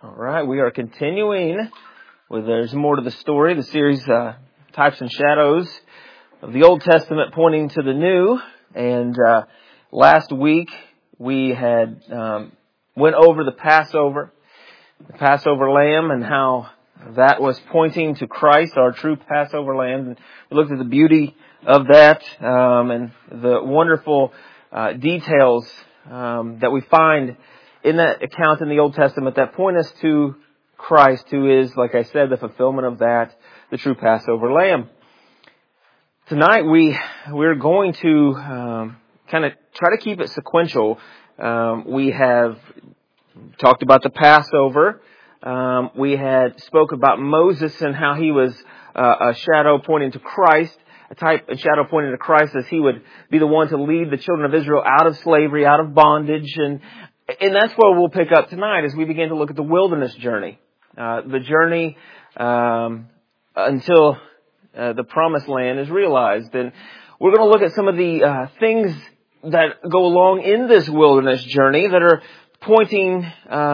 All right, we are continuing with There's More to the Story, the series Types and Shadows of the Old Testament pointing to the New. And last week we had went over the Passover lamb, and how that was pointing to Christ, our true Passover lamb. And we looked at the beauty of that and the wonderful details that we find in that account in the Old Testament that point us to Christ, who is, like I said, the fulfillment of that, the true Passover lamb. Tonight we're going to kind of try to keep it sequential. We have talked about the Passover. We had spoke about Moses and how he was a shadow pointing to Christ, a type and shadow pointing to Christ, as he would be the one to lead the children of Israel out of slavery, out of bondage. And that's where we'll pick up tonight as we begin to look at the wilderness journey. The journey until the promised land is realized. And we're going to look at some of the things that go along in this wilderness journey that are pointing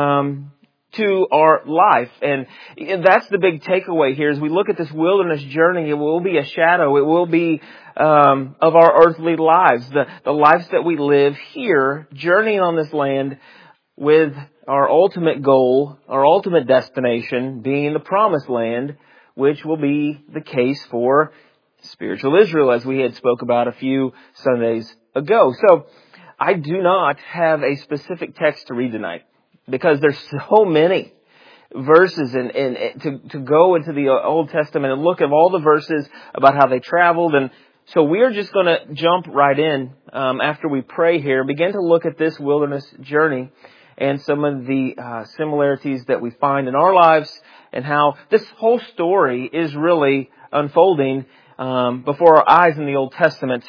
to our life. And that's the big takeaway here. As we look at this wilderness journey, it will be a shadow. It will be of our earthly lives, the lives that we live here, journeying on this land with our ultimate goal, our ultimate destination being the promised land, which will be the case for spiritual Israel, as we had spoke about a few Sundays ago. So I do not have a specific text to read tonight, because there's so many verses and to go into the Old Testament and look at all the verses about how they traveled. And so we're just going to jump right in after we pray here, begin to look at this wilderness journey and some of the similarities that we find in our lives, and how this whole story is really unfolding before our eyes in the Old Testament.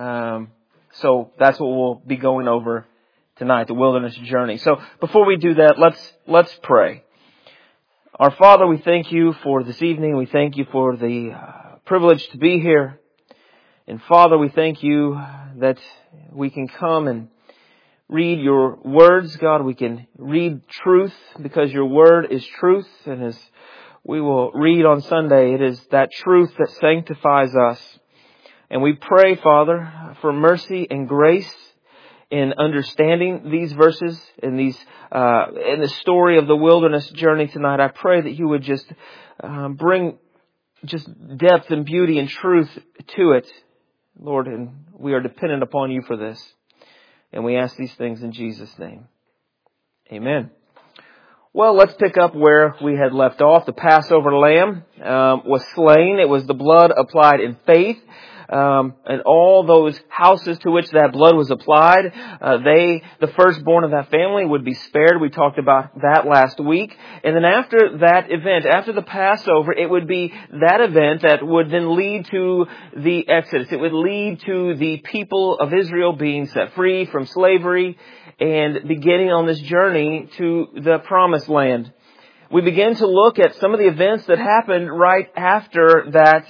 So that's what we'll be going over tonight, the wilderness journey. So before we do that, let's pray. Our Father, we thank you for this evening. We thank you for the privilege to be here. And Father, we thank you that we can come and read your words, God. We can read truth because your word is truth. And as we will read on Sunday, it is that truth that sanctifies us. And we pray, Father, for mercy and grace in understanding these verses in these in the story of the wilderness journey tonight. I pray that you would just bring just depth and beauty and truth to it, Lord. And we are dependent upon you for this. And we ask these things in Jesus' name. Amen. Well, let's pick up where we had left off. The Passover lamb was slain. It was the blood applied in faith. And all those houses to which that blood was applied, the firstborn of that family would be spared. We talked about that last week. And then after that event, after the Passover, it would be that event that would then lead to the Exodus. It would lead to the people of Israel being set free from slavery and beginning on this journey to the promised land. We begin to look at some of the events that happened right after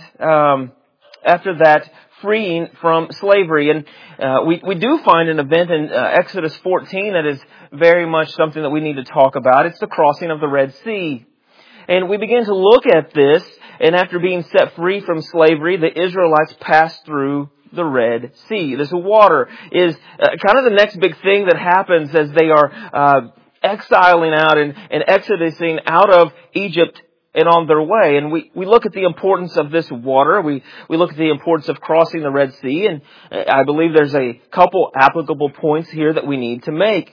that freeing from slavery. And we do find an event in Exodus 14 that is very much something that we need to talk about. It's the crossing of the Red Sea. And we begin to look at this, and after being set free from slavery, the Israelites passed through the Red Sea. This water is kind of the next big thing that happens as they are exiling out and exodusing out of Egypt and on their way. And we look at the importance of this water. We look at the importance of crossing the Red Sea. And I believe there's a couple applicable points here that we need to make.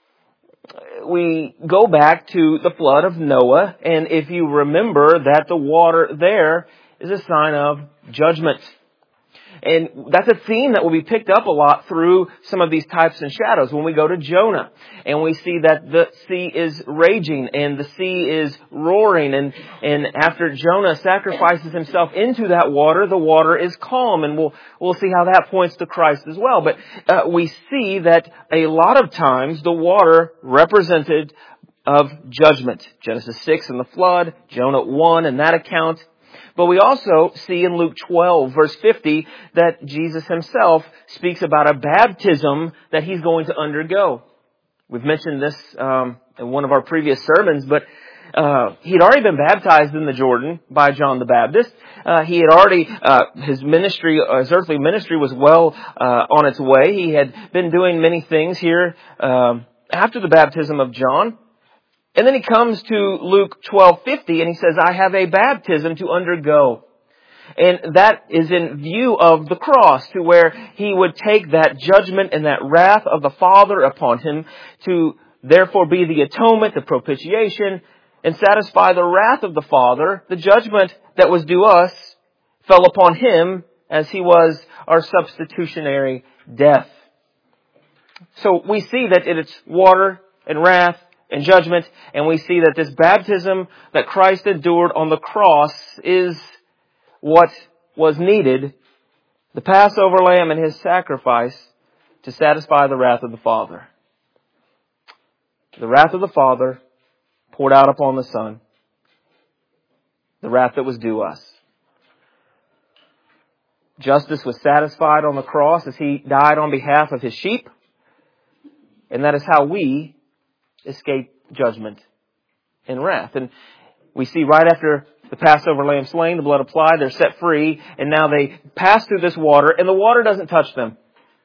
We go back to the flood of Noah. And if you remember that the water there is a sign of judgment. And that's a theme that will be picked up a lot through some of these types and shadows. When we go to Jonah and we see that the sea is raging and the sea is roaring, and after Jonah sacrifices himself into that water, the water is calm, and we'll see how that points to Christ as well. But we see that a lot of times the water represented of judgment. Genesis 6 and the flood, Jonah 1 and that account. But we also see in Luke 12, verse 50, that Jesus himself speaks about a baptism that he's going to undergo. We've mentioned this in one of our previous sermons, but he'd already been baptized in the Jordan by John the Baptist. He had already, his earthly ministry was well on its way. He had been doing many things here after the baptism of John. And then he comes to Luke 12:50 and he says, I have a baptism to undergo. And that is in view of the cross, to where he would take that judgment and that wrath of the Father upon him to therefore be the atonement, the propitiation, and satisfy the wrath of the Father. The judgment that was due us fell upon him as he was our substitutionary death. So we see that it's water and wrath and judgment, and we see that this baptism that Christ endured on the cross is what was needed, the Passover lamb and his sacrifice, to satisfy the wrath of the Father. The wrath of the Father poured out upon the Son, the wrath that was due us. Justice was satisfied on the cross as he died on behalf of his sheep, and that is how we escape judgment and wrath. And we see right after the Passover lamb slain, the blood applied, they're set free, and now they pass through this water, and the water doesn't touch them.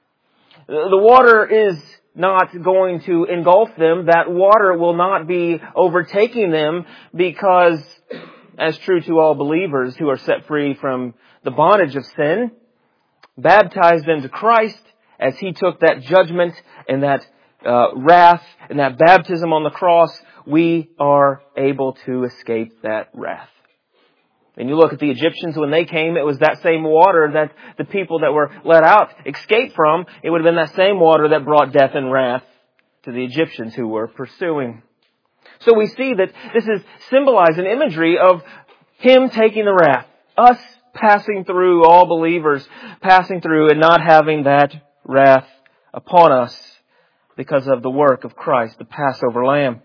The water is not going to engulf them. That water will not be overtaking them, because, as true to all believers who are set free from the bondage of sin, baptize them to Christ as he took that judgment and that wrath and that baptism on the cross, we are able to escape that wrath. And you look at the Egyptians, when they came, it was that same water that the people that were let out escaped from. It would have been that same water that brought death and wrath to the Egyptians who were pursuing. So we see that this is symbolized in imagery of him taking the wrath, us passing through, all believers passing through and not having that wrath upon us because of the work of Christ, the Passover lamb.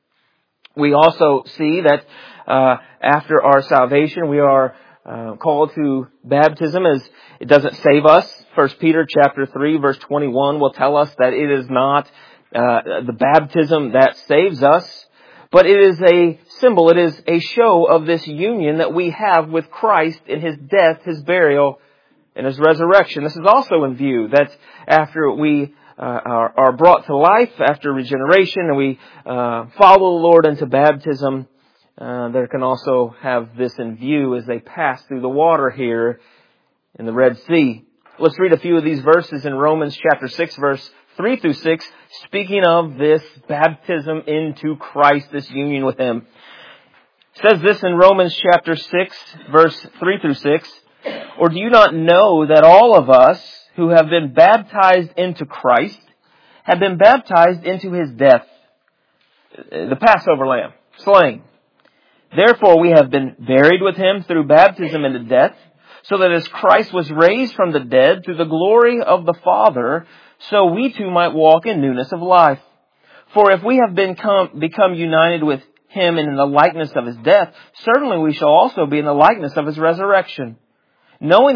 We also see that after our salvation, we are called to baptism, as it doesn't save us. 1 Peter chapter 3 verse 21 will tell us that it is not the baptism that saves us, but it is a symbol, it is a show of this union that we have with Christ in his death, his burial, and his resurrection. This is also in view that after we are brought to life after regeneration and we follow the Lord into baptism, there can also have this in view as they pass through the water here in the Red Sea. Let's read a few of these verses in Romans chapter 6 verse 3 through 6, speaking of this baptism into Christ, this union with him. It says this in Romans chapter 6 verse 3 through 6, or do you not know that all of us who have been baptized into Christ have been baptized into his death, the Passover lamb, slain. Therefore we have been buried with him through baptism into death, so that as Christ was raised from the dead through the glory of the Father, so we too might walk in newness of life. For if we have become united with him in the likeness of his death, certainly we shall also be in the likeness of his resurrection. Knowing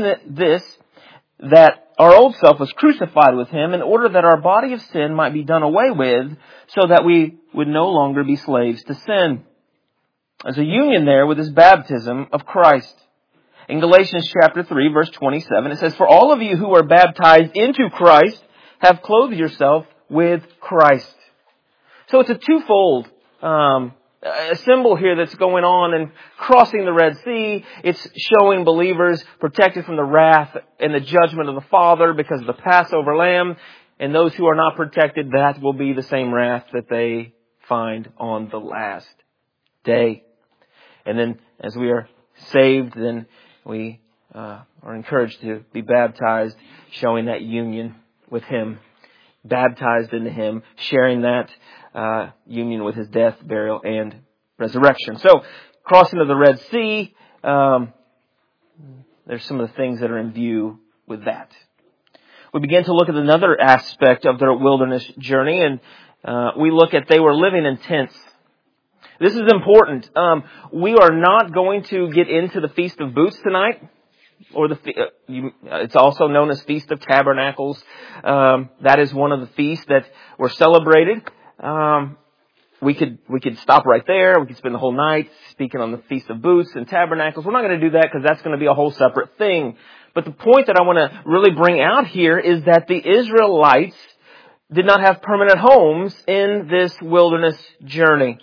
that our old self was crucified with him in order that our body of sin might be done away with, so that we would no longer be slaves to sin. There's a union there with this baptism of Christ. In Galatians chapter 3 verse 27, it says, for all of you who are baptized into Christ have clothed yourself with Christ. So it's a twofold a symbol here that's going on and crossing the Red Sea. It's showing believers protected from the wrath and the judgment of the Father because of the Passover lamb. And those who are not protected, that will be the same wrath that they find on the last day. And then as we are saved, then we are encouraged to be baptized, showing that union with him, baptized into him, sharing that union with his death, burial, and resurrection. So, crossing of the Red Sea, there's some of the things that are in view with that. We begin to look at another aspect of their wilderness journey, and we look at they were living in tents. This is important. We are not going to get into the Feast of Booths tonight, or it's also known as Feast of Tabernacles. That is one of the feasts that were celebrated. we could stop right there. We could spend the whole night speaking on the Feast of Booths and Tabernacles. We're not going to do that because that's going to be a whole separate thing. But the point that I want to really bring out here is that the Israelites did not have permanent homes in this wilderness journey.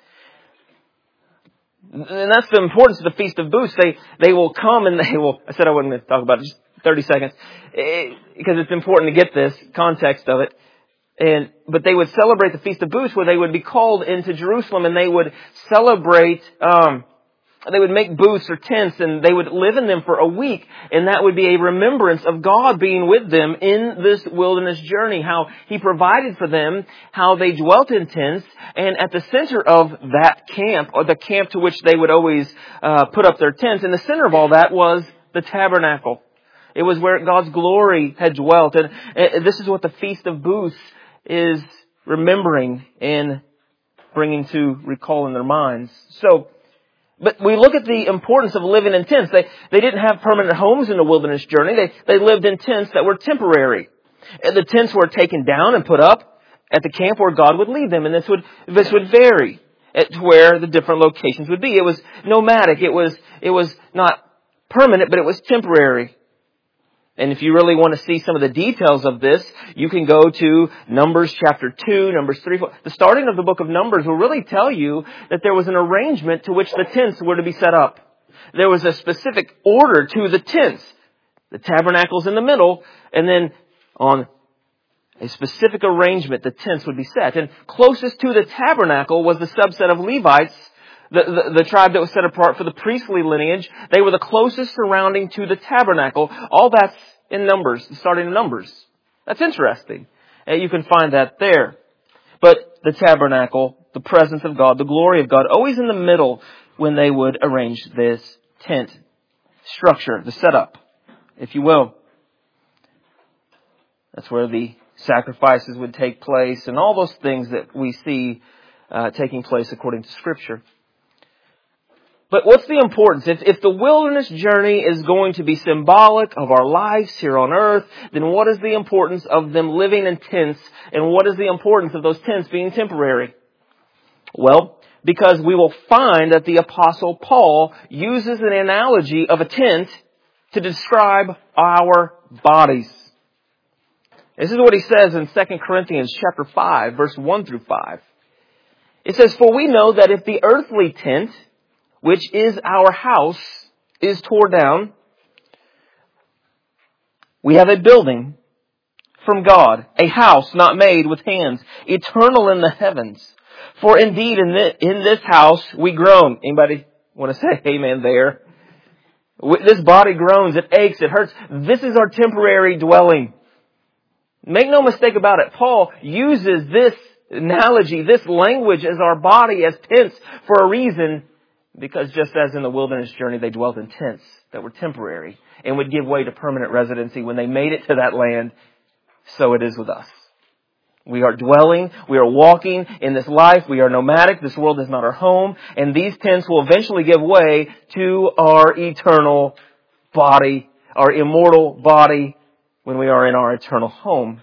And that's the importance of the Feast of Booths. They will come and they will, I said I wasn't going to talk about it, just 30 seconds, because it's important to get this context of it. But they would celebrate the Feast of Booths where they would be called into Jerusalem and they would celebrate, they would make booths or tents and they would live in them for a week. And that would be a remembrance of God being with them in this wilderness journey, how He provided for them, how they dwelt in tents. And at the center of that camp, or the camp to which they would always put up their tents, in the center of all that was the tabernacle. It was where God's glory had dwelt. And this is what the Feast of Booths is remembering and bringing to recall in their minds. But we look at the importance of living in tents. They didn't have permanent homes in the wilderness journey. They lived in tents that were temporary. And the tents were taken down and put up at the camp where God would lead them. And this would vary to where the different locations would be. It was nomadic. It was not permanent, but it was temporary. And if you really want to see some of the details of this, you can go to Numbers chapter 2, Numbers 3, 4. The starting of the book of Numbers will really tell you that there was an arrangement to which the tents were to be set up. There was a specific order to the tents. The tabernacle's in the middle, and then on a specific arrangement, the tents would be set. And closest to the tabernacle was the subset of Levites, the tribe that was set apart for the priestly lineage. They were the closest surrounding to the tabernacle. All that's in Numbers, starting in Numbers. That's interesting. You can find that there. But the tabernacle, the presence of God, the glory of God, always in the middle when they would arrange this tent structure, the setup, if you will. That's where the sacrifices would take place and all those things that we see taking place according to Scripture. But what's the importance? If the wilderness journey is going to be symbolic of our lives here on earth, then what is the importance of them living in tents, and what is the importance of those tents being temporary? Well, because we will find that the Apostle Paul uses an analogy of a tent to describe our bodies. This is what he says in 2 Corinthians chapter 5, verse 1 through 5. It says, "For we know that if the earthly tent, which is our house, is torn down, we have a building from God, a house not made with hands, eternal in the heavens. For indeed in this house we groan." Anybody want to say amen there? This body groans, it aches, it hurts. This is our temporary dwelling. Make no mistake about it. Paul uses this analogy, this language as our body, as tents for a reason. Because just as in the wilderness journey, they dwelt in tents that were temporary and would give way to permanent residency when they made it to that land, so it is with us. We are dwelling, we are walking in this life, we are nomadic, this world is not our home, and these tents will eventually give way to our eternal body, our immortal body, when we are in our eternal home.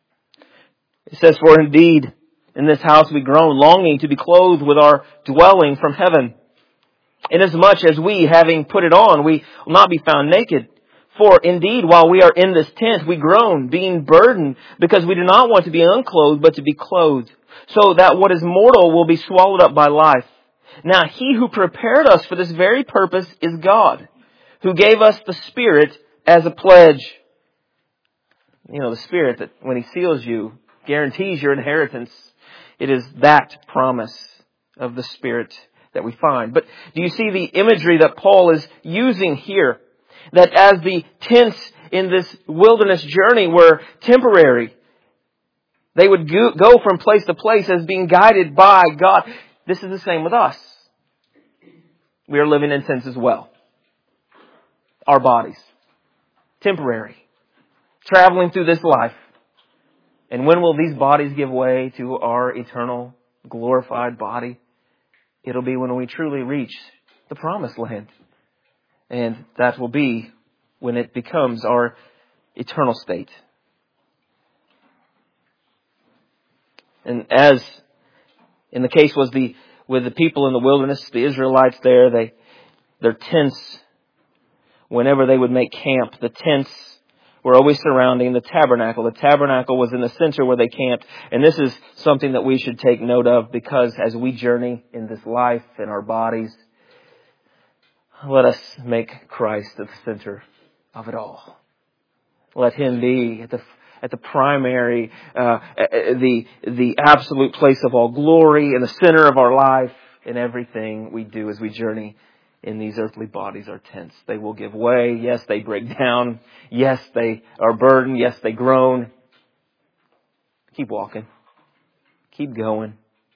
It says, "For indeed, in this house we groan, longing to be clothed with our dwelling from heaven. Inasmuch as we, having put it on, we will not be found naked. For indeed, while we are in this tent, we groan, being burdened, because we do not want to be unclothed, but to be clothed, so that what is mortal will be swallowed up by life. Now He who prepared us for this very purpose is God, who gave us the Spirit as a pledge." You know, the Spirit that when He seals you, guarantees your inheritance. It is that promise of the Spirit that we find. But do you see the imagery that Paul is using here? That as the tents in this wilderness journey were temporary, they would go from place to place as being guided by God. This is the same with us. We are living in tents as well. Our bodies. Temporary. Traveling through this life. And when will these bodies give way to our eternal glorified body? It'll be when we truly reach the promised land. And that will be when it becomes our eternal state. And as In the case with the people in the wilderness, the Israelites there, their tents, whenever they would make camp, the tents were always surrounding the tabernacle. The tabernacle was in the center where they camped. And this is something that we should take note of, because as we journey in this life, in our bodies, let us make Christ at the center of it all. Let Him be at the primary, the absolute place of all glory, in the center of our life, in everything we do as we journey in these earthly bodies, our tents. They will give way. Yes, they break down. Yes, they are burdened. Yes, they groan. Keep walking. Keep going.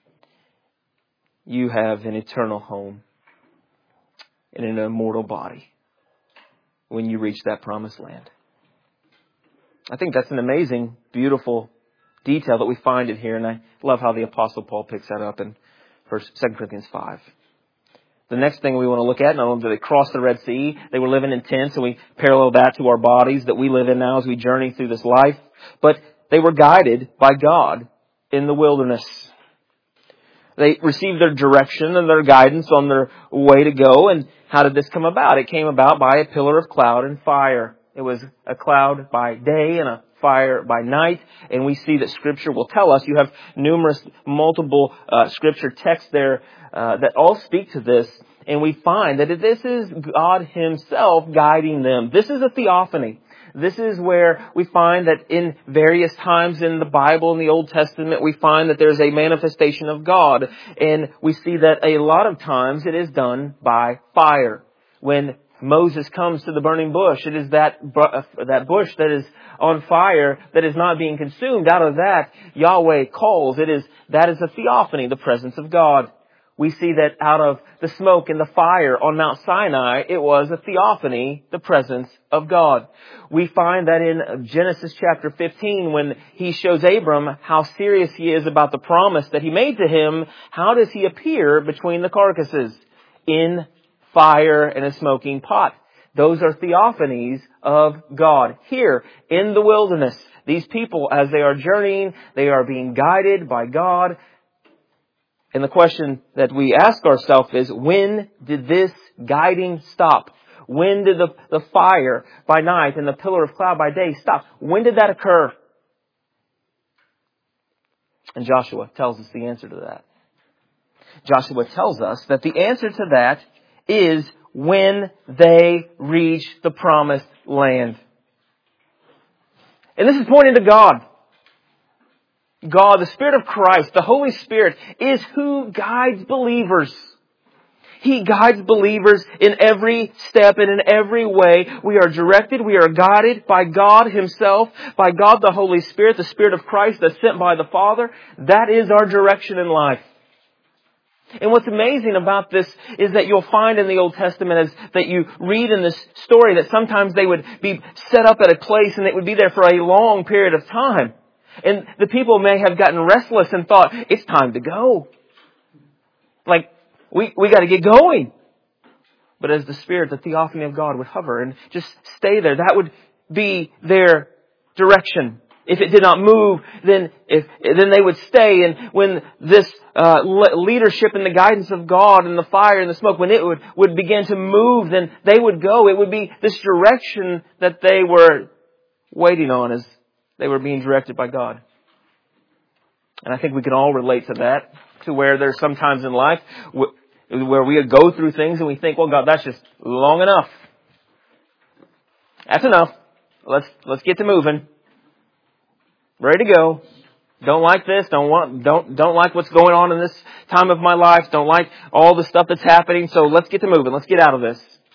You have an eternal home in an immortal body when you reach that promised land. I think that's an amazing, beautiful detail that we find in here, and I love how the Apostle Paul picks that up in 2 Corinthians 5. The next thing we want to look at, not only did they cross the Red Sea, they were living in tents, and we parallel that to our bodies that we live in now as we journey through this life. But they were guided by God in the wilderness. They received their direction and their guidance on their way to go. And how did this come about? It came about by a pillar of cloud and fire. It was a cloud by day and a fire by night. And we see that Scripture will tell us. You have multiple Scripture texts there that all speak to this. And we find that this is God Himself guiding them. This is a theophany. This is where we find that in various times in the Bible, in the Old Testament, we find that there's a manifestation of God. And we see that a lot of times it is done by fire. When Moses comes to the burning bush, it is that bush that is on fire that is not being consumed. Out of that, Yahweh calls. That is a theophany, the presence of God. We see that out of the smoke and the fire on Mount Sinai, it was a theophany, the presence of God. We find that in Genesis chapter 15, when He shows Abram how serious he is about the promise that He made to him, how does He appear between the carcasses? In fire and a smoking pot. Those are theophanies of God. Here, in the wilderness, these people, as they are journeying, they are being guided by God. And the question that we ask ourselves is, when did this guiding stop? When did the fire by night and the pillar of cloud by day stop? When did that occur? And Joshua tells us the answer to that. Joshua tells us that the answer to that is when they reach the promised land. And this is pointing to God. God, the Spirit of Christ, the Holy Spirit, is who guides believers. He guides believers in every step and in every way. We are directed, we are guided by God Himself, by God the Holy Spirit, the Spirit of Christ that's sent by the Father. That is our direction in life. And what's amazing about this is that you'll find in the Old Testament, as that you read in this story, that sometimes they would be set up at a place and it would be there for a long period of time. And the people may have gotten restless and thought, it's time to go. Like, we got to get going. But as the Spirit, the theophany of God would hover and just stay there, that would be their direction. If it did not move, then they would stay. And when this leadership and the guidance of God and the fire and the smoke, when it would begin to move, then they would go. It would be this direction that they were waiting on as they were being directed by God. And I think we can all relate to that, to where there's some times in life where we go through things and we think, well, God, that's just long enough. That's enough. Let's get to moving. Ready to go. Don't like this. Don't like what's going on in this time of my life. Don't like all the stuff that's happening. So let's get to moving. Let's get out of this.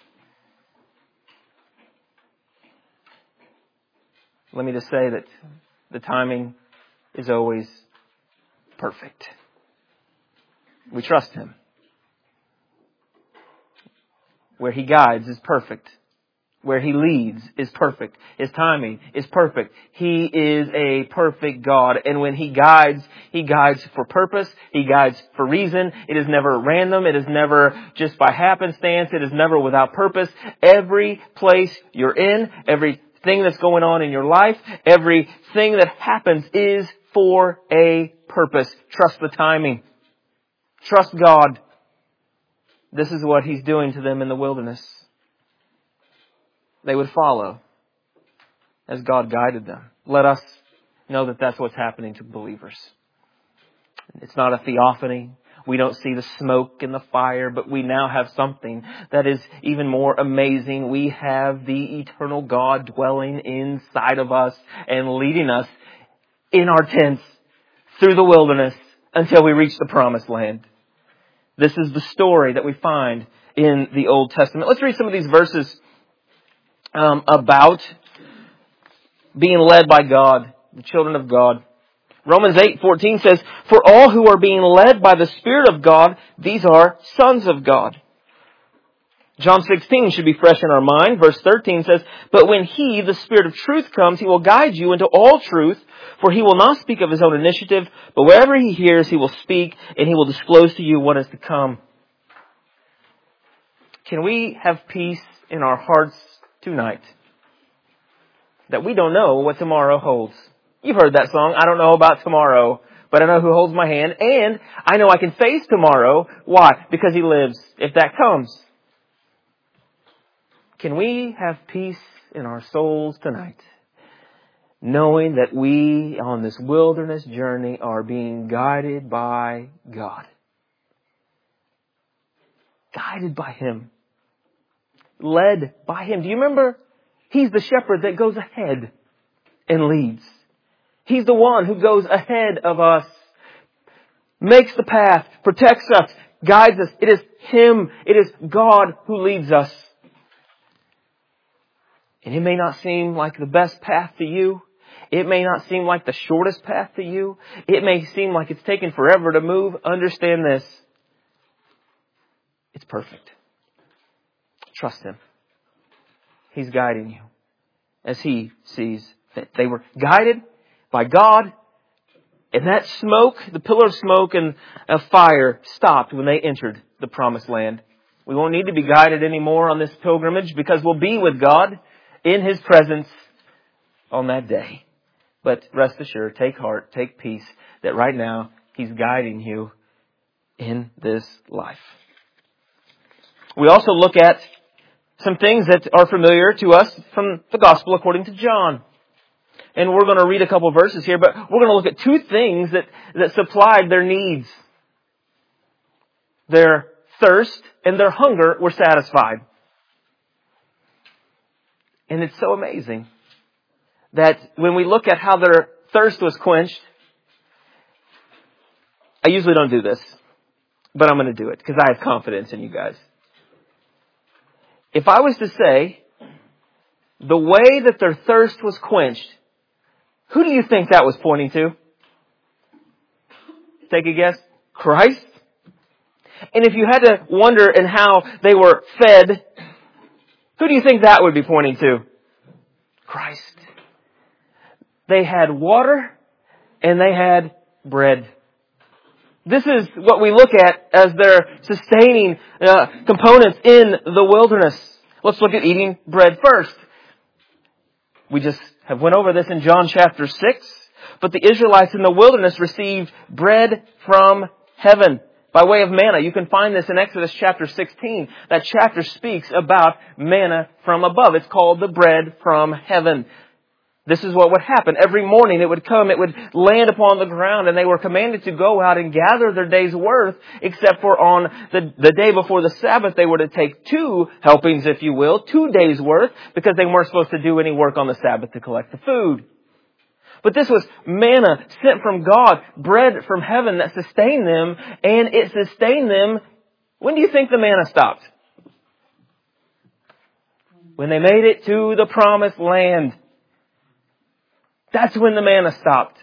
Let me just say that the timing is always perfect. We trust Him. Where He guides is perfect. Where He leads is perfect. His timing is perfect. He is a perfect God. And when He guides for purpose. He guides for reason. It is never random. It is never just by happenstance. It is never without purpose. Every place you're in, everything that's going on in your life, everything that happens is for a purpose. Trust the timing. Trust God. This is what He's doing to them in the wilderness. They would follow as God guided them. Let us know that that's what's happening to believers. It's not a theophany. We don't see the smoke and the fire, but we now have something that is even more amazing. We have the eternal God dwelling inside of us and leading us in our tents through the wilderness until we reach the promised land. This is the story that we find in the Old Testament. Let's read some of these verses about being led by God, the children of God. Romans 8:14 says, "For all who are being led by the Spirit of God, these are sons of God." John 16 should be fresh in our mind. Verse 13 says, "But when He, the Spirit of truth, comes, He will guide you into all truth, for He will not speak of His own initiative, but wherever He hears, He will speak, and He will disclose to you what is to come." Can we have peace in our hearts tonight? That we don't know what tomorrow holds. You've heard that song, I don't know about tomorrow, but I know who holds my hand, and I know I can face tomorrow. Why? Because He lives, if that comes. Can we have peace in our souls tonight, knowing that we on this wilderness journey are being guided by God? Guided by Him. Led by Him. Do you remember? He's the shepherd that goes ahead and leads. He's the one who goes ahead of us, makes the path, protects us, guides us. It is Him. It is God who leads us. And it may not seem like the best path to you. It may not seem like the shortest path to you. It may seem like it's taken forever to move. Understand this. It's perfect. Trust Him. He's guiding you as He sees fit. They were guided by God, and that smoke, the pillar of smoke and of fire, stopped when they entered the promised land. We won't need to be guided anymore on this pilgrimage because we'll be with God in His presence on that day. But rest assured, take heart, take peace, that right now He's guiding you in this life. We also look at some things that are familiar to us from the Gospel according to John. And we're going to read a couple verses here, but we're going to look at two things that supplied their needs. Their thirst and their hunger were satisfied. And it's so amazing that when we look at how their thirst was quenched, I usually don't do this, but I'm going to do it because I have confidence in you guys. If I was to say the way that their thirst was quenched, who do you think that was pointing to? Take a guess. Christ? And if you had to wonder in how they were fed, who do you think that would be pointing to? Christ. They had water and they had bread. This is what we look at as their sustaining components in the wilderness. Let's look at eating bread first. We just have went over this in John chapter 6. But the Israelites in the wilderness received bread from heaven by way of manna. You can find this in Exodus chapter 16. That chapter speaks about manna from above. It's called the bread from heaven. This is what would happen. Every morning it would come, it would land upon the ground, and they were commanded to go out and gather their day's worth, except for on the day before the Sabbath, they were to take 2 helpings, if you will, 2 days' worth, because they weren't supposed to do any work on the Sabbath to collect the food. But this was manna sent from God, bread from heaven that sustained them, and it sustained them. When do you think the manna stopped? When they made it to the promised land. That's when the manna stopped.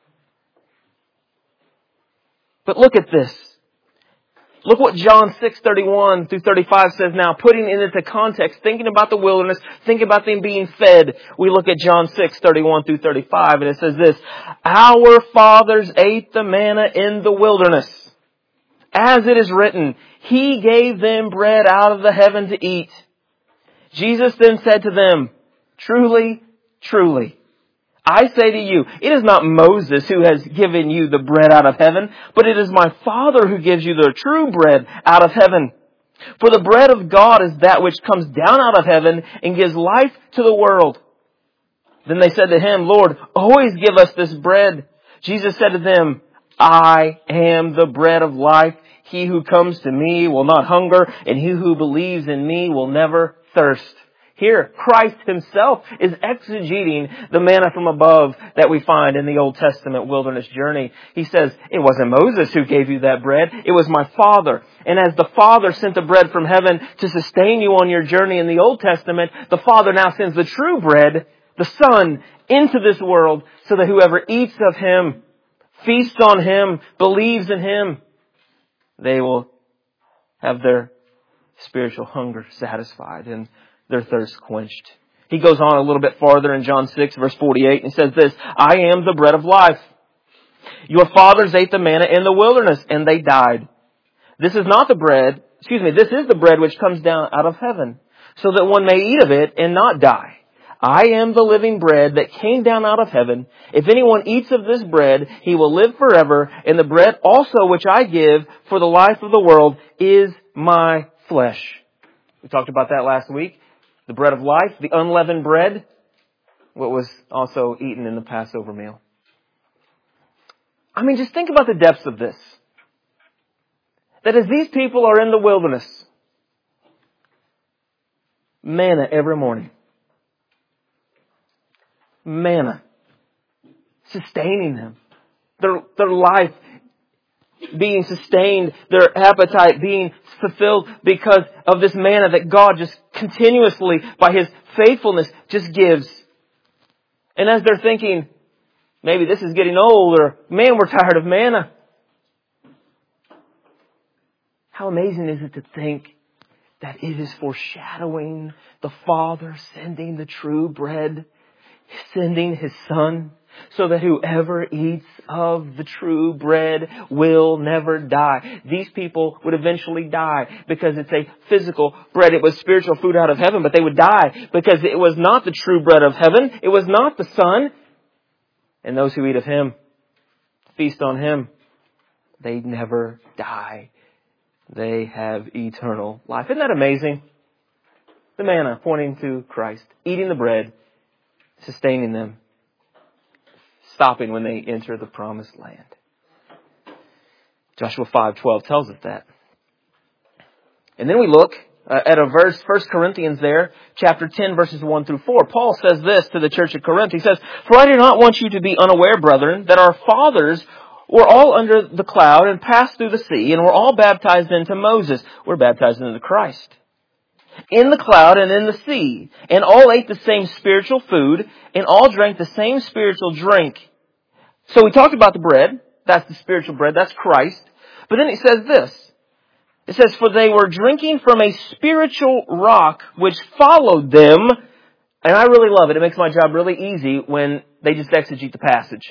But look at this. Look what John 6:31 through 35 says now, putting it into context, thinking about the wilderness, thinking about them being fed. We look at John 6:31 through 35, and it says this, "Our fathers ate the manna in the wilderness. As it is written, He gave them bread out of the heaven to eat. Jesus then said to them, Truly, truly, I say to you, it is not Moses who has given you the bread out of heaven, but it is my Father who gives you the true bread out of heaven. For the bread of God is that which comes down out of heaven and gives life to the world. Then they said to him, Lord, always give us this bread. Jesus said to them, I am the bread of life. He who comes to me will not hunger, and he who believes in me will never thirst. Here, Christ himself is exegeting the manna from above that we find in the Old Testament wilderness journey. He says, it wasn't Moses who gave you that bread. It was my Father. And as the Father sent the bread from heaven to sustain you on your journey in the Old Testament, the Father now sends the true bread, the Son, into this world so that whoever eats of him, feasts on him, believes in him, they will have their spiritual hunger satisfied and their thirst quenched. He goes on a little bit farther in John 6 verse 48 and says this, I am the bread of life. Your fathers ate the manna in the wilderness and they died. This is the bread which comes down out of heaven, so that one may eat of it and not die. I am the living bread that came down out of heaven. If anyone eats of this bread, he will live forever. And the bread also which I give for the life of the world is my flesh. We talked about that last week. The bread of life, the unleavened bread, what was also eaten in the Passover meal. I mean, just think about the depths of this. That as these people are in the wilderness, manna every morning. Manna. Sustaining them. Their life being sustained, their appetite being fulfilled because of this manna that God just continuously, by His faithfulness, just gives. And as they're thinking, maybe this is getting old, or man, we're tired of manna. How amazing is it to think that it is foreshadowing the Father sending the true bread, sending His Son, so that whoever eats of the true bread will never die. These people would eventually die because it's a physical bread. It was spiritual food out of heaven, but they would die because it was not the true bread of heaven. It was not the Son. And those who eat of Him, feast on Him, they never die. They have eternal life. Isn't that amazing? The manna pointing to Christ, eating the bread, sustaining them, stopping when they enter the promised land. Joshua 5:12 tells us that. And then we look at a verse, 1 Corinthians there, chapter 10, verses 1 through 4. Paul says this to the church at Corinth. He says, For I do not want you to be unaware, brethren, that our fathers were all under the cloud and passed through the sea, and were all baptized into Moses. We're baptized into Christ. In the cloud and in the sea, and all ate the same spiritual food, and all drank the same spiritual drink. So we talked about the bread. That's the spiritual bread. That's Christ. But then it says this. It says, For they were drinking from a spiritual rock which followed them. And I really love it. It makes my job really easy when they just exegete the passage.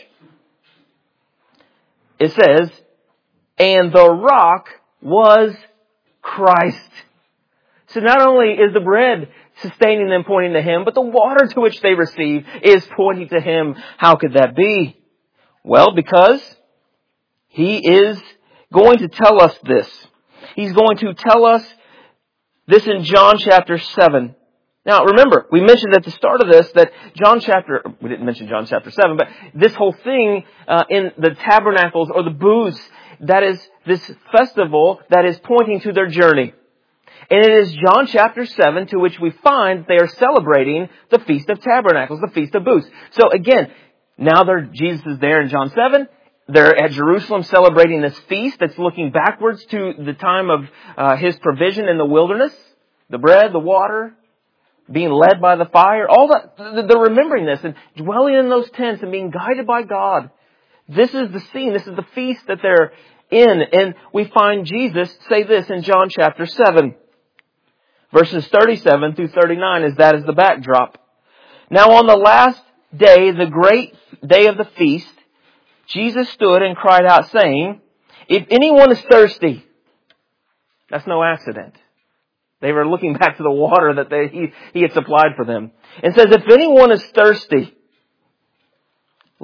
It says, and the rock was Christ. So not only is the bread sustaining them, pointing to Him, but the water to which they receive is pointing to Him. How could that be? Well, because He is going to tell us this. He's going to tell us this in John chapter 7. Now remember, we mentioned at the start of this that we didn't mention John chapter 7, but this whole thing in the tabernacles or the booths, that is this festival that is pointing to their journey. And it is John chapter 7 to which we find they are celebrating the Feast of Tabernacles, the Feast of Booths. So again, now Jesus is there in John 7. They're at Jerusalem celebrating this feast that's looking backwards to the time of His provision in the wilderness. The bread, the water, being led by the fire. All that, they're remembering this and dwelling in those tents and being guided by God. This is the scene. This is the feast that they're in. And we find Jesus say this in John chapter 7. Verses 37 through 39 is that as the backdrop. Now on the last day, the great day of the feast, Jesus stood and cried out saying, If anyone is thirsty, that's no accident. They were looking back to the water that He had supplied for them. And says, If anyone is thirsty,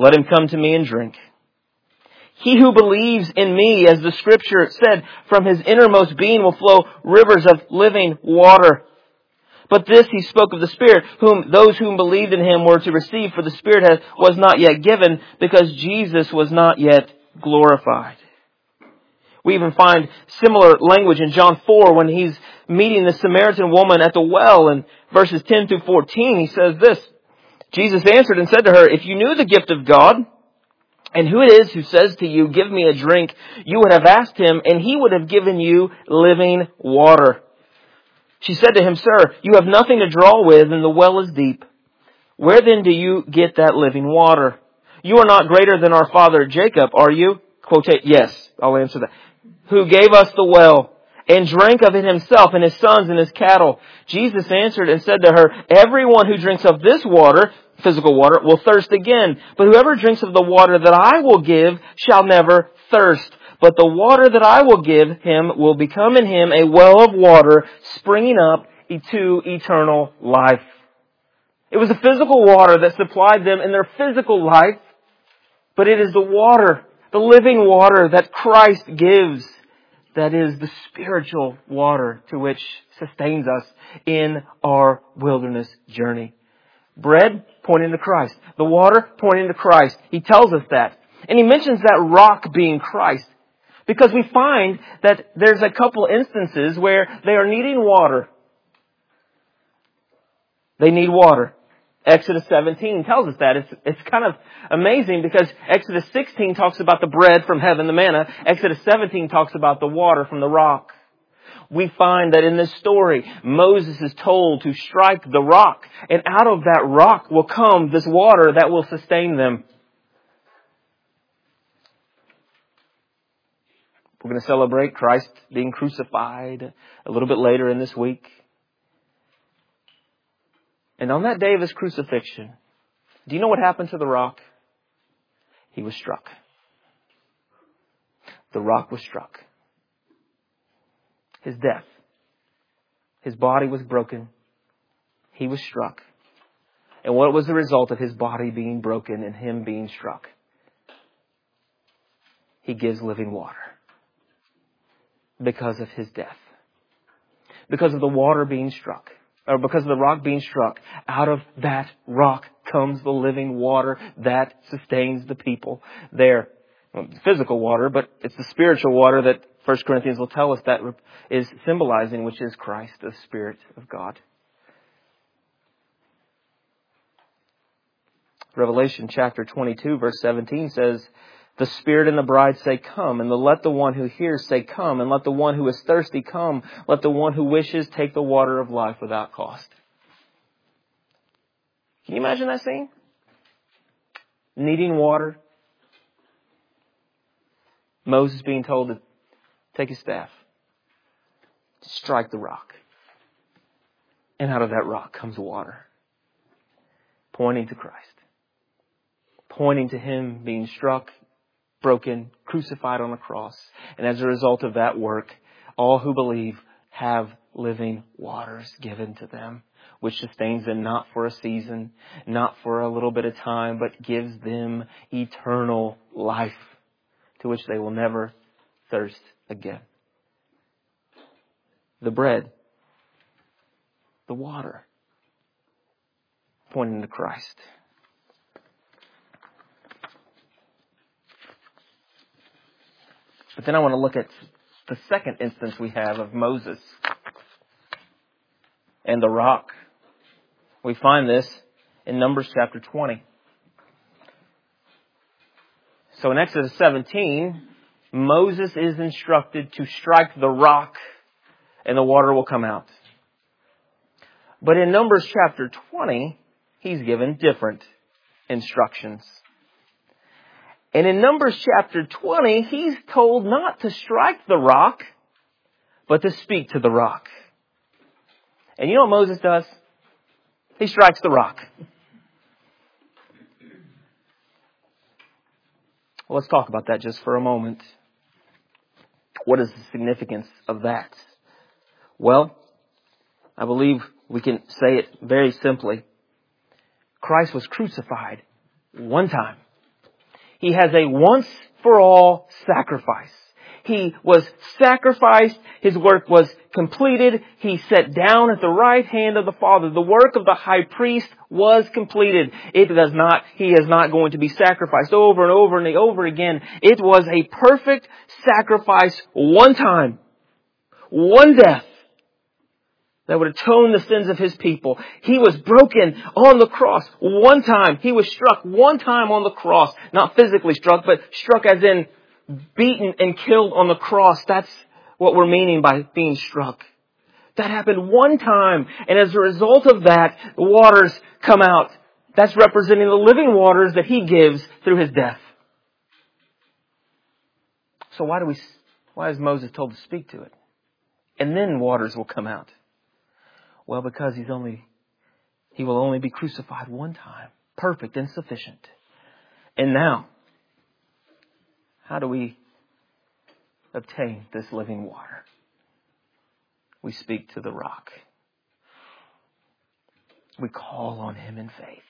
Let him come to me and drink. He who believes in me, as the Scripture said, from his innermost being will flow rivers of living water. But this he spoke of the Spirit, whom those whom believed in him were to receive, for the Spirit was not yet given, because Jesus was not yet glorified. We even find similar language in John 4 when he's meeting the Samaritan woman at the well. In verses 10 through 14, he says this, Jesus answered and said to her, if you knew the gift of God, and who it is who says to you, give me a drink, you would have asked him, and he would have given you living water. She said to him, Sir, you have nothing to draw with, and the well is deep. Where then do you get that living water? You are not greater than our father Jacob, are you? Quotate, yes, I'll answer that. Who gave us the well, and drank of it himself, and his sons, and his cattle. Jesus answered and said to her, everyone who drinks of this water, physical water, will thirst again. But whoever drinks of the water that I will give shall never thirst. But the water that I will give him will become in him a well of water springing up to eternal life. It was the physical water that supplied them in their physical life, but it is the water, the living water that Christ gives, that is the spiritual water to which sustains us in our wilderness journey. Bread pointing to Christ. The water pointing to Christ. He tells us that. And he mentions that rock being Christ. Because we find that there's a couple instances where they are needing water. They need water. Exodus 17 tells us that. It's kind of amazing because Exodus 16 talks about the bread from heaven, the manna. Exodus 17 talks about the water from the rock. We find that in this story, Moses is told to strike the rock, and out of that rock will come this water that will sustain them. We're going to celebrate Christ being crucified a little bit later in this week. And on that day of his crucifixion, do you know what happened to the rock? He was struck. The rock was struck. His death. His body was broken. He was struck. And what was the result of his body being broken and him being struck? He gives living water. Because of his death. Because of the water being struck. Or because of the rock being struck. Out of that rock comes the living water that sustains the people there. Well, physical water, but it's the spiritual water that 1 Corinthians will tell us that is symbolizing, which is Christ, the Spirit of God. Revelation chapter 22 verse 17 says, the Spirit and the bride say, come. And let the one who hears say, come. And let the one who is thirsty come. Let the one who wishes take the water of life without cost. Can you imagine that scene? Needing water. Moses being told to take his staff, strike the rock. And out of that rock comes water. Pointing to Christ. Pointing to him being struck, broken, crucified on a cross. And as a result of that work, all who believe have living waters given to them, which sustains them not for a season, not for a little bit of time, but gives them eternal life to which they will never thirst again. The bread, the water, pointing to Christ. But then I want to look at the second instance we have of Moses and the rock. We find this in Numbers chapter 20. So in Exodus 17, Moses is instructed to strike the rock and the water will come out. But in Numbers chapter 20, he's given different instructions. And in Numbers chapter 20, he's told not to strike the rock, but to speak to the rock. And you know what Moses does? He strikes the rock. Well, let's talk about that just for a moment. What is the significance of that? Well, I believe we can say it very simply. Christ was crucified one time He has a once for all sacrifice. He was sacrificed. His work was completed. He sat down at the right hand of the Father. The work of the high priest was completed. He is not going to be sacrificed over and over and over again. It was a perfect sacrifice one time. One death that would atone the sins of His people. He was broken on the cross one time. He was struck one time on the cross. Not physically struck, but struck as in beaten and killed on the cross. That's what we're meaning by being struck. That happened one time. And as a result of that, the waters come out. That's representing the living waters that He gives through His death. So why is Moses told to speak to it? And then waters will come out. Well, because He will only be crucified one time. Perfect and sufficient. And now, how do we obtain this living water? We speak to the rock. We call on Him in faith.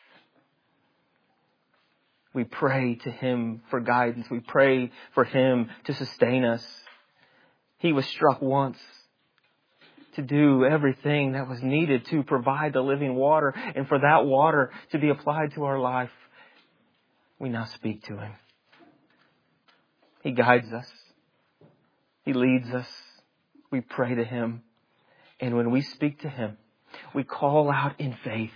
We pray to Him for guidance. We pray for Him to sustain us. He was struck once to do everything that was needed to provide the living water. And for that water to be applied to our life, we now speak to Him. He guides us. He leads us. We pray to Him. And when we speak to Him, we call out in faith.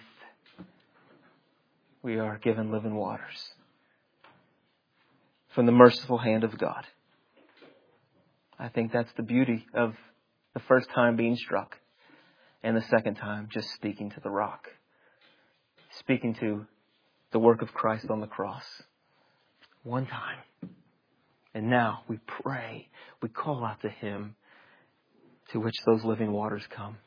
We are given living waters from the merciful hand of God. I think that's the beauty of the first time being struck and the second time just speaking to the rock. Speaking to the work of Christ on the cross. One time. And now we pray, we call out to Him, to which those living waters come.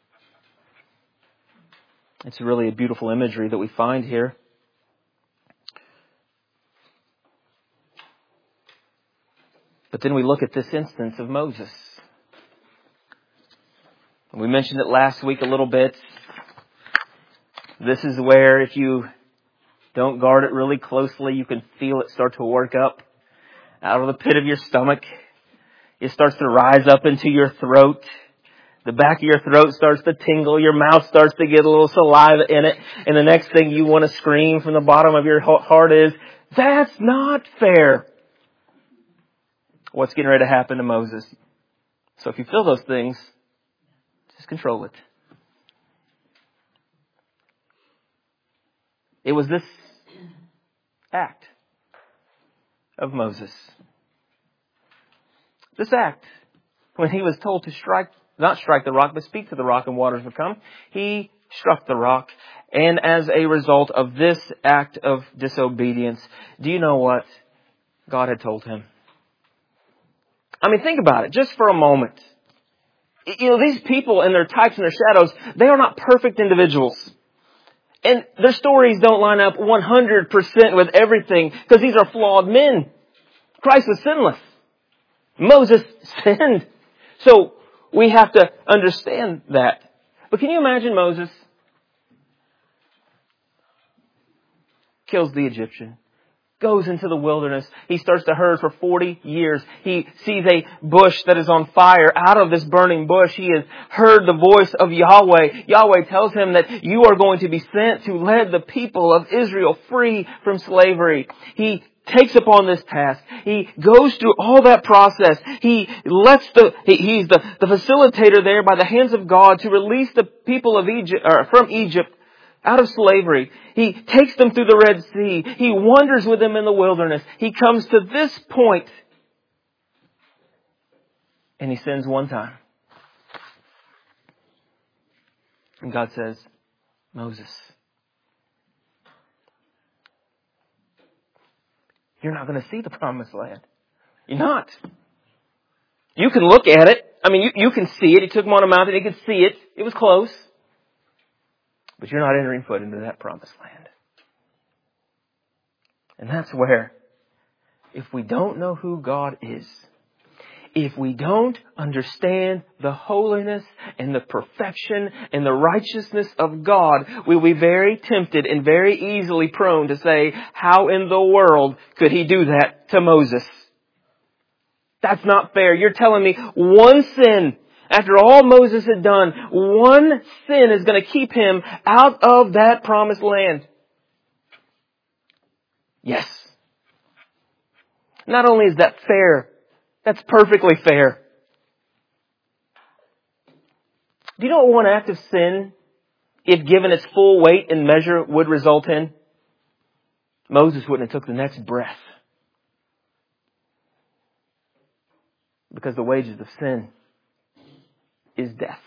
It's really a beautiful imagery that we find here. But then we look at this instance of Moses. We mentioned it last week a little bit. This is where if you don't guard it really closely, you can feel it start to work up out of the pit of your stomach. It starts to rise up into your throat. The back of your throat starts to tingle. Your mouth starts to get a little saliva in it. And the next thing you want to scream from the bottom of your heart is, "That's not fair." What's getting ready to happen to Moses? So if you feel those things, just control it. It was this act of Moses. This act, when he was told to not strike the rock, but speak to the rock and waters would come, he struck the rock. And as a result of this act of disobedience, do you know what God had told him? I mean, think about it just for a moment. You know, these people and their types and their shadows, they are not perfect individuals. And their stories don't line up 100% with everything because these are flawed men. Christ was sinless. Moses sinned. So we have to understand that. But can you imagine Moses kills the Egyptian, goes into the wilderness. He starts to herd for 40 years. He sees a bush that is on fire. Out of this burning bush, he has heard the voice of Yahweh. Yahweh tells him that you are going to be sent to lead the people of Israel free from slavery. He takes upon this task. He goes through all that process. He's the facilitator there by the hands of God to release the people of Egypt, from Egypt, out of slavery. He takes them through the Red Sea. He wanders with them in the wilderness. He comes to this point and he sins one time. And God says, Moses, you're not going to see the promised land. You're not. You can look at it. I mean, you can see it. He took him on a mountain. He could see it. It was close. But you're not entering foot into that promised land. And that's where, if we don't know who God is, if we don't understand the holiness and the perfection and the righteousness of God, we'll be very tempted and very easily prone to say, how in the world could He do that to Moses? That's not fair. You're telling me one sin, after all Moses had done, one sin is going to keep him out of that promised land. Yes. Not only is that fair, that's perfectly fair. Do you know what one act of sin, if given its full weight and measure, would result in? Moses wouldn't have took the next breath. Because the wages of sin is death.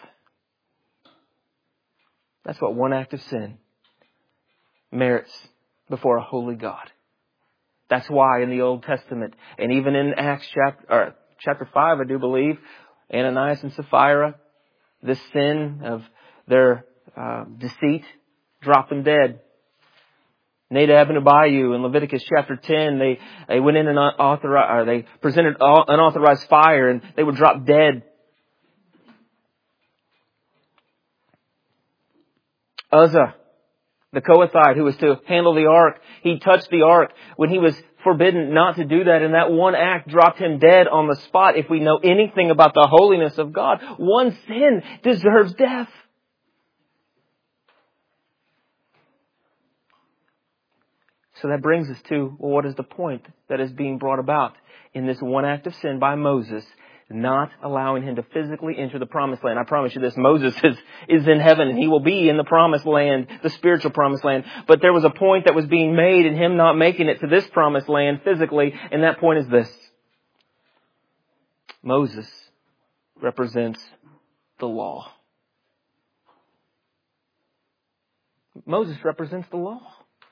That's what one act of sin merits before a holy God. That's why in the Old Testament, and even in Acts chapter 5, I do believe, Ananias and Sapphira, this sin of their deceit dropped them dead. Nadab and Abihu in Leviticus chapter 10, they went in and they presented unauthorized fire and they were dropped dead. Uzzah, the Kohathite who was to handle the ark, he touched the ark when he was forbidden not to do that, and that one act dropped him dead on the spot. If we know anything about the holiness of God, one sin deserves death. So that brings us to, well, what is the point that is being brought about in this one act of sin by Moses, not allowing him to physically enter the promised land? I promise you this, Moses is in heaven and he will be in the promised land, the spiritual promised land. But there was a point that was being made in him not making it to this promised land physically, and that point is this. Moses represents the law. Moses represents the law.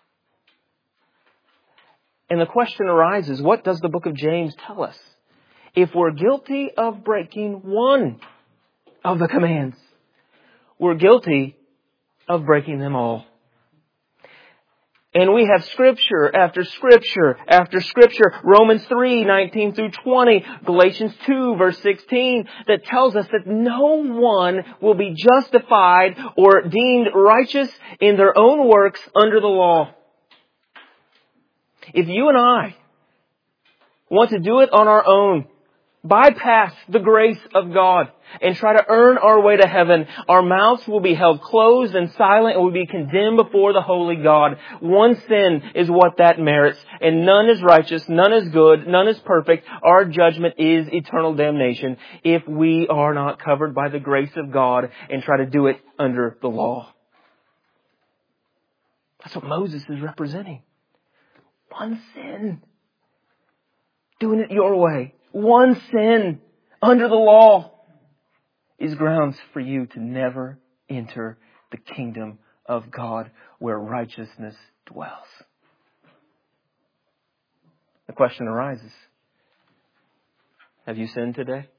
And the question arises, what does the book of James tell us? If we're guilty of breaking one of the commands, we're guilty of breaking them all. And we have scripture after scripture after scripture, Romans 3:19 through 20, Galatians 2 verse 16, that tells us that no one will be justified or deemed righteous in their own works under the law. If you and I want to do it on our own, bypass the grace of God, and try to earn our way to heaven, our mouths will be held closed and silent and will be condemned before the holy God. One sin is what that merits, and none is righteous, none is good, none is perfect. Our judgment is eternal damnation if we are not covered by the grace of God and try to do it under the law. That's what Moses is representing. One sin. Doing it your way. One sin under the law is grounds for you to never enter the kingdom of God where righteousness dwells. The question arises, have you sinned today?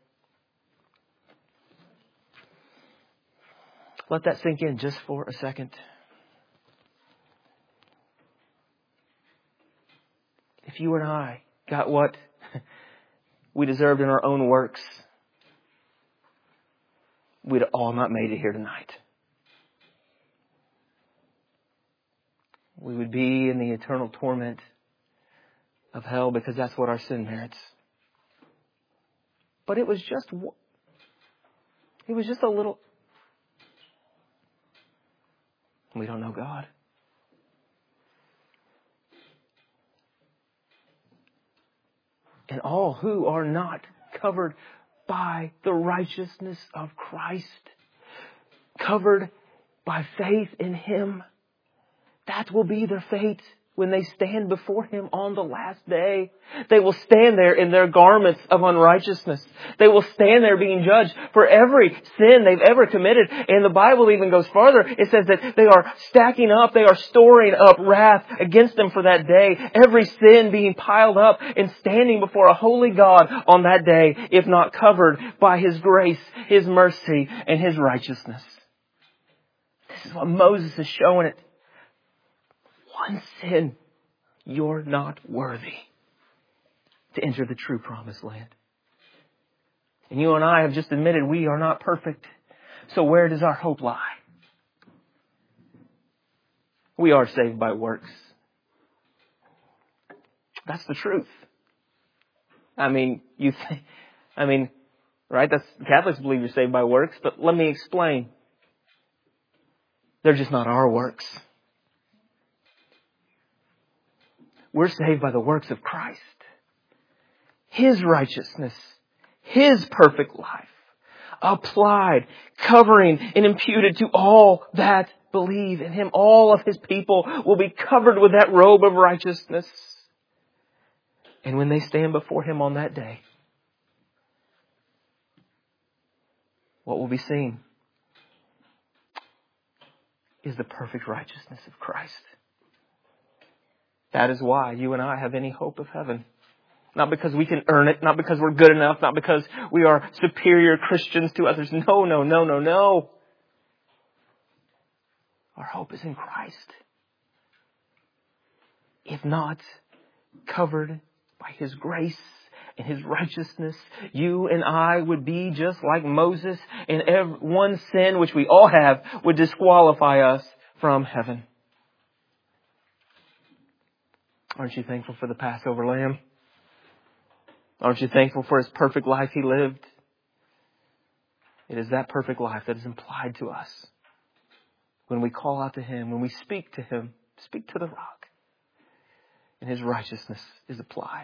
Let that sink in just for a second. If you and I got what we deserved in our own works, we'd all not made it here tonight. We would be in the eternal torment of hell because that's what our sin merits. But it was just a little. We don't know God. And all who are not covered by the righteousness of Christ, covered by faith in Him, that will be their fate when they stand before Him on the last day. They will stand there in their garments of unrighteousness. They will stand there being judged for every sin they've ever committed. And the Bible even goes farther. It says that they are stacking up, they are storing up wrath against them for that day. Every sin being piled up and standing before a holy God on that day, if not covered by His grace, His mercy, and His righteousness. This is what Moses is showing it. One sin, you're not worthy to enter the true promised land. And you and I have just admitted we are not perfect. So where does our hope lie? We are saved by works. That's the truth. Right? Catholics believe you're saved by works, but let me explain. They're just not our works. We're saved by the works of Christ. His righteousness, His perfect life, applied, covering, and imputed to all that believe in Him. All of His people will be covered with that robe of righteousness. And when they stand before Him on that day, what will be seen is the perfect righteousness of Christ. That is why you and I have any hope of heaven. Not because we can earn it, not because we're good enough, not because we are superior Christians to others. No. Our hope is in Christ. If not, covered by His grace and His righteousness, you and I would be just like Moses, and one sin, which we all have, would disqualify us from heaven. Aren't you thankful for the Passover Lamb? Aren't you thankful for His perfect life He lived? It is that perfect life that is implied to us when we call out to Him, when we speak to Him, speak to the rock, and His righteousness is applied.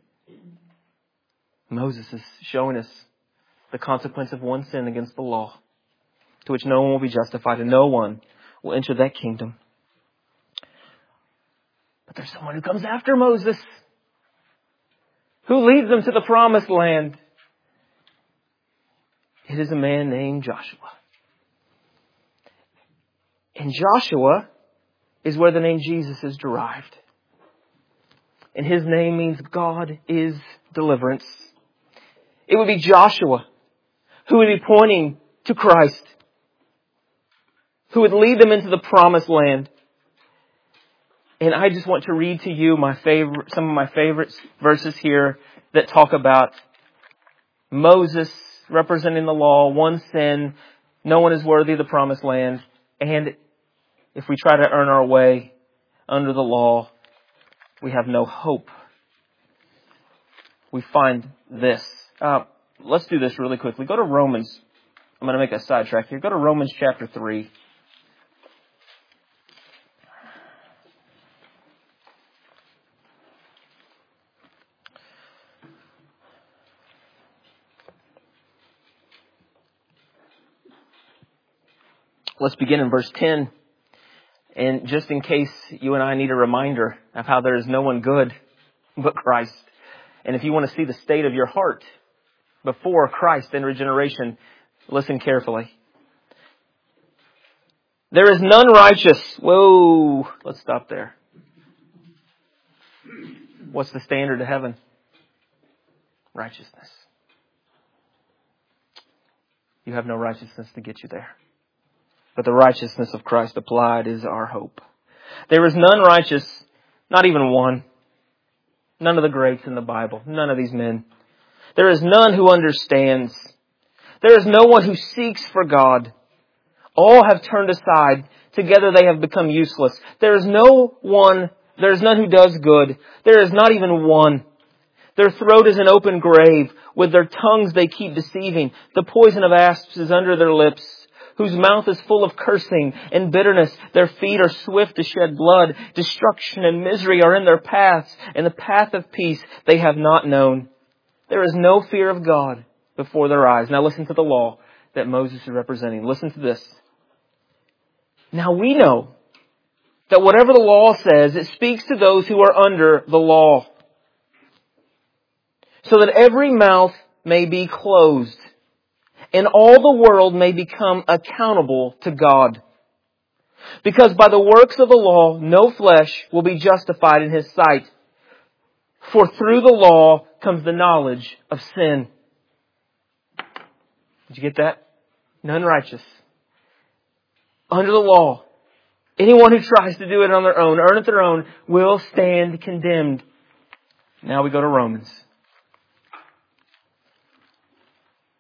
Moses is showing us the consequence of one sin against the law, to which no one will be justified and no one will enter that kingdom. But there's someone who comes after Moses, who leads them to the promised land. It is a man named Joshua. And Joshua is where the name Jesus is derived. And his name means God is deliverance. It would be Joshua who would be pointing to Christ, who would lead them into the promised land. And I just want to read to you some of my favorite verses here that talk about Moses representing the law, one sin, no one is worthy of the promised land, and if we try to earn our way under the law, we have no hope. We find this. Let's do this really quickly. Go to Romans. I'm going to make a sidetrack here. Go to Romans chapter 3. Let's begin in verse 10. And just in case you and I need a reminder of how there is no one good but Christ. And if you want to see the state of your heart before Christ and regeneration, listen carefully. There is none righteous. Whoa, let's stop there. What's the standard of heaven? Righteousness. You have no righteousness to get you there. But the righteousness of Christ applied is our hope. There is none righteous, not even one. None of the greats in the Bible. None of these men. There is none who understands. There is no one who seeks for God. All have turned aside. Together they have become useless. There is none who does good. There is not even one. Their throat is an open grave. With their tongues they keep deceiving. The poison of asps is under their lips, whose mouth is full of cursing and bitterness. Their feet are swift to shed blood. Destruction and misery are in their paths, and the path of peace they have not known. There is no fear of God before their eyes. Now listen to the law that Moses is representing. Listen to this. Now we know that whatever the law says, it speaks to those who are under the law, so that every mouth may be closed, and all the world may become accountable to God. Because by the works of the law, no flesh will be justified in His sight. For through the law comes the knowledge of sin. Did you get that? None righteous. Under the law, anyone who tries to do it on their own, earn it their own, will stand condemned. Now we go to Romans.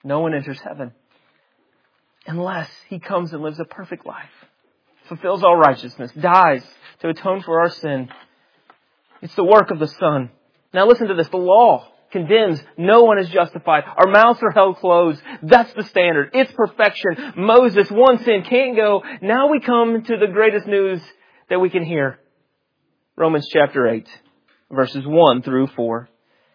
No one enters heaven unless He comes and lives a perfect life, fulfills all righteousness, dies to atone for our sin. It's the work of the Son. Now listen to this. The law condemns. No one is justified. Our mouths are held closed. That's the standard. It's perfection. Moses, one sin can't go. Now we come to the greatest news that we can hear. Romans chapter 8, verses 1 through 4.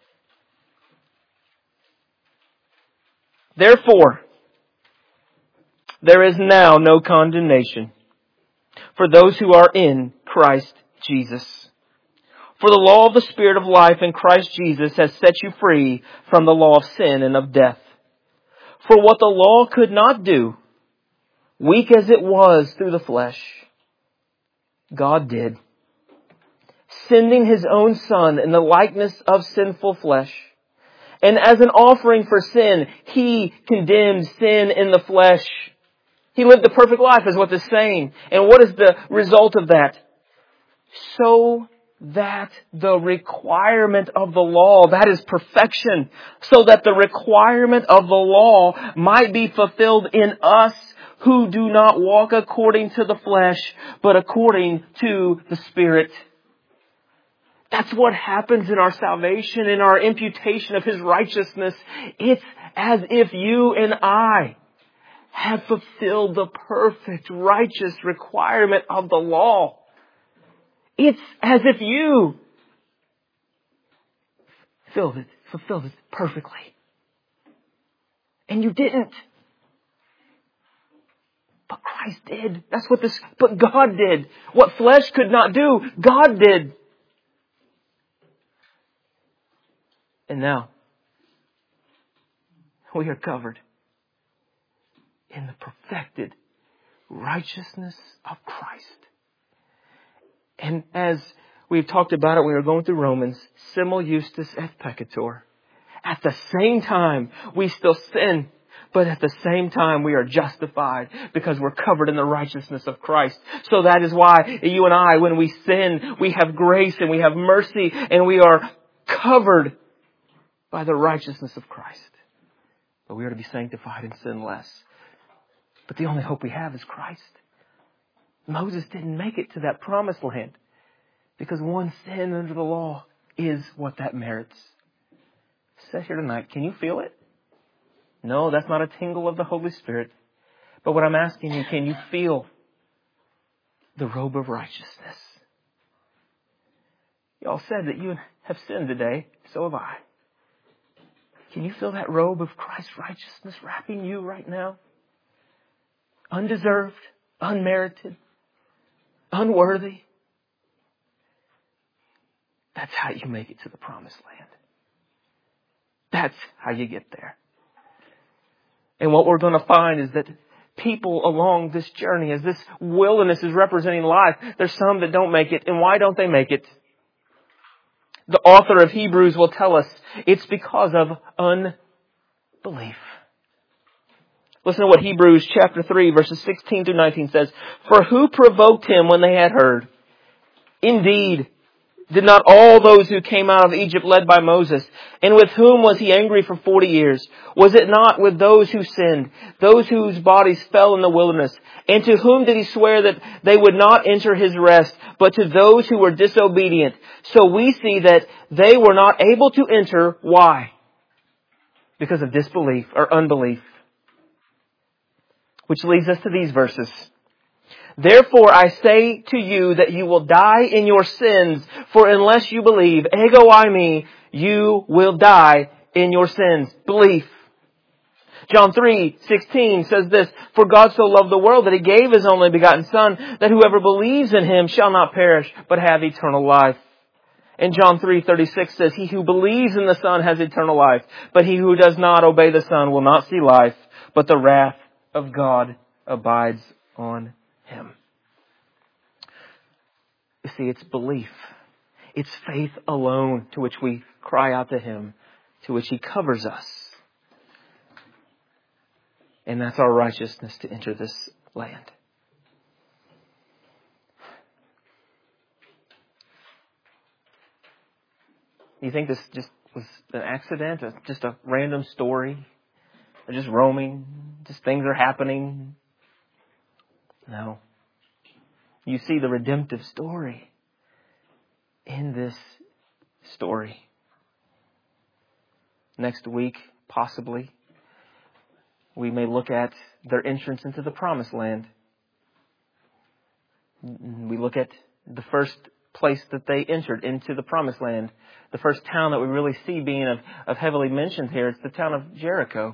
Therefore, there is now no condemnation for those who are in Christ Jesus. For the law of the Spirit of life in Christ Jesus has set you free from the law of sin and of death. For what the law could not do, weak as it was through the flesh, God did, sending His own Son in the likeness of sinful flesh. And as an offering for sin, He condemned sin in the flesh. He lived the perfect life, is what this is saying. And what is the result of that? So that the requirement of the law, that is perfection, so that the requirement of the law might be fulfilled in us who do not walk according to the flesh, but according to the Spirit. That's what happens in our salvation, in our imputation of His righteousness. It's as if you and I have fulfilled the perfect, righteous requirement of the law. It's as if you fulfilled it perfectly. And you didn't. But Christ did. But God did. What flesh could not do, God did. And now, we are covered in the perfected righteousness of Christ. And as we've talked about it, we were going through Romans, simul justus et peccator. At the same time, we still sin, but at the same time, we are justified because we're covered in the righteousness of Christ. So that is why you and I, when we sin, we have grace and we have mercy and we are covered by the righteousness of Christ. But we are to be sanctified and sin less. But the only hope we have is Christ. Moses didn't make it to that promised land because one sin under the law is what that merits. It says here tonight, can you feel it? No, that's not a tingle of the Holy Spirit. But what I'm asking you, can you feel the robe of righteousness? Y'all said that you have sinned today. So have I. Can you feel that robe of Christ's righteousness wrapping you right now? Undeserved, unmerited, unworthy. That's how you make it to the promised land. That's how you get there. And what we're going to find is that people along this journey, as this wilderness is representing life, there's some that don't make it. And why don't they make it? The author of Hebrews will tell us it's because of unbelief. Listen to what Hebrews chapter 3 verses 16 through 19 says. For who provoked Him when they had heard? Indeed, did not all those who came out of Egypt led by Moses? And with whom was He angry for 40 years? Was it not with those who sinned, those whose bodies fell in the wilderness? And to whom did He swear that they would not enter His rest, but to those who were disobedient? So we see that they were not able to enter. Why? Because of disbelief or unbelief. Which leads us to these verses. Therefore I say to you that you will die in your sins, for unless you believe, ego eimi, you will die in your sins. Belief. John 3:16 says this, for God so loved the world that He gave His only begotten Son, that whoever believes in Him shall not perish, but have eternal life. And John 3:36 says, he who believes in the Son has eternal life, but he who does not obey the Son will not see life, but the wrath of God abides on him. You see, it's belief. It's faith alone to which we cry out to Him, to which He covers us. And that's our righteousness to enter this land. You think this just was an accident, just a random story They're just roaming. Just things are happening. No. You see the redemptive story in this story. Next week, possibly, we may look at their entrance into the Promised Land. We look at the first place that they entered into the Promised Land. The first town that we really see being of heavily mentioned here, it's the town of Jericho.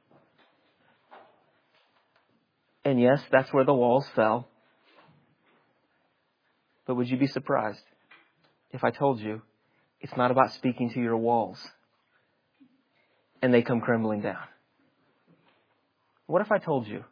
And yes, that's where the walls fell. But would you be surprised if I told you it's not about speaking to your walls and they come crumbling down? What if I told you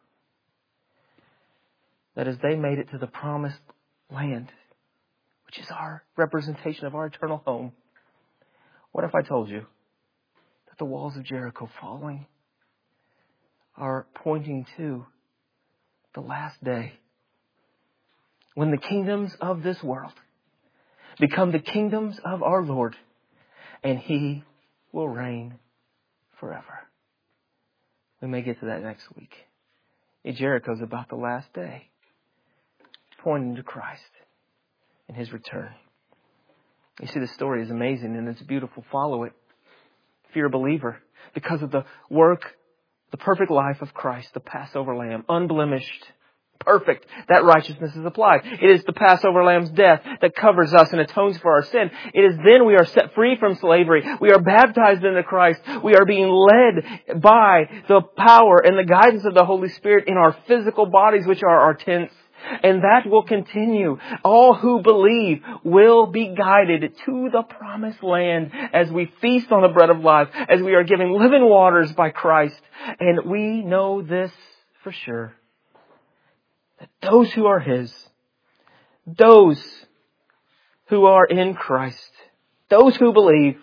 that as they made it to the Promised Land, which is our representation of our eternal home, what if I told you that the walls of Jericho falling are pointing to the last day, when the kingdoms of this world become the kingdoms of our Lord, and He will reign forever? We may get to that next week. Jericho is about the last day, pointing to Christ and His return. You see, the story is amazing and it's beautiful. Follow it if you're a believer, because of the work, the perfect life of Christ, the Passover Lamb, unblemished, perfect. That righteousness is applied. It is the Passover Lamb's death that covers us and atones for our sin. It is then we are set free from slavery. We are baptized into Christ. We are being led by the power and the guidance of the Holy Spirit in our physical bodies, which are our tents. And that will continue. All who believe will be guided to the Promised Land as we feast on the bread of life, as we are given living waters by Christ. And we know this for sure, that those who are His, those who are in Christ, those who believe,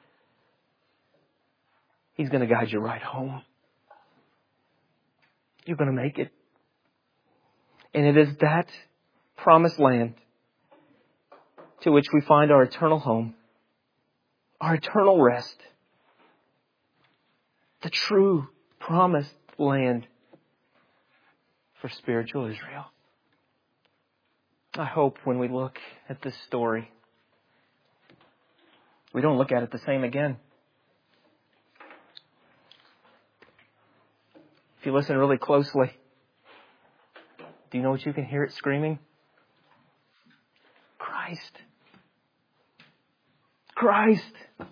He's going to guide you right home. You're going to make it. And it is that Promised Land to which we find our eternal home, our eternal rest, the true Promised Land for spiritual Israel. I hope when we look at this story, we don't look at it the same again. If you listen really closely, do you know what you can hear it screaming? Christ. Christ.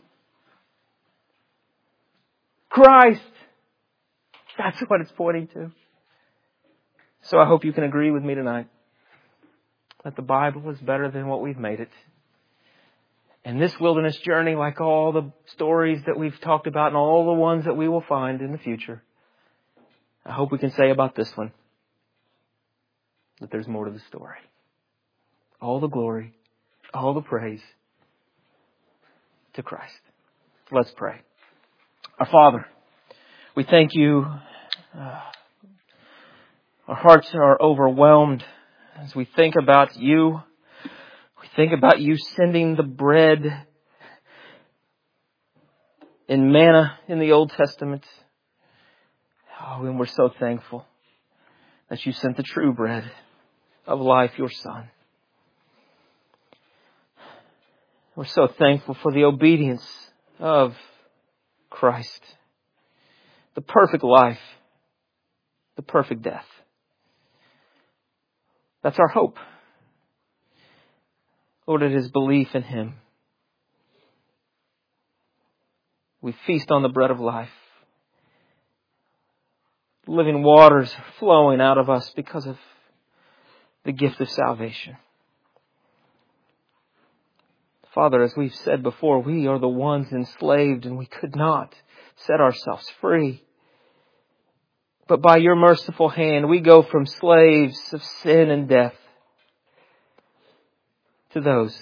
Christ. That's what it's pointing to. So I hope you can agree with me tonight that the Bible is better than what we've made it. And this wilderness journey, like all the stories that we've talked about and all the ones that we will find in the future, I hope we can say about this one that there's more to the story. All the glory, all the praise to Christ. Let's pray. Our Father, we thank You. Our hearts are overwhelmed as we think about You. We think about You sending the bread and manna in the Old Testament. Oh, and we're so thankful that You sent the true bread of life, Your Son. We're so thankful for the obedience of Christ, the perfect life, the perfect death. That's our hope. Lord, it is belief in Him. We feast on the bread of life. Living waters are flowing out of us because of the gift of salvation. Father, as we've said before, we are the ones enslaved and we could not set ourselves free. But by Your merciful hand, we go from slaves of sin and death to those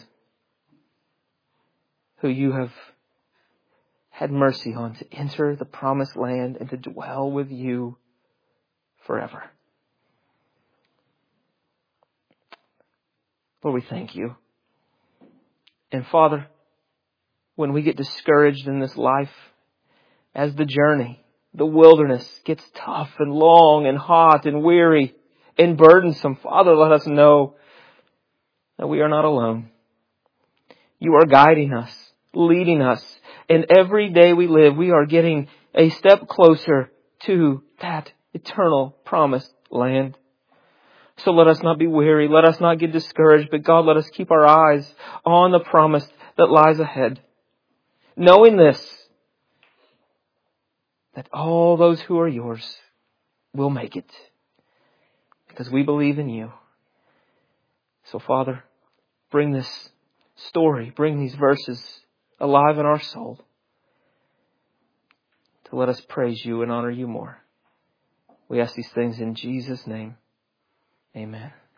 who You have had mercy on to enter the Promised Land and to dwell with You forever. Lord, we thank You. And Father, when we get discouraged in this life, as the journey the wilderness gets tough and long and hot and weary and burdensome, Father, let us know that we are not alone. You are guiding us, leading us, and every day we live, we are getting a step closer to that eternal promised land. So let us not be weary. Let us not get discouraged. But God, let us keep our eyes on the promise that lies ahead. Knowing this, that all those who are yours will make it. Because we believe in you. So Father, bring this story, bring these verses alive in our soul. To let us praise you and honor you more. We ask these things in Jesus' name. Amen.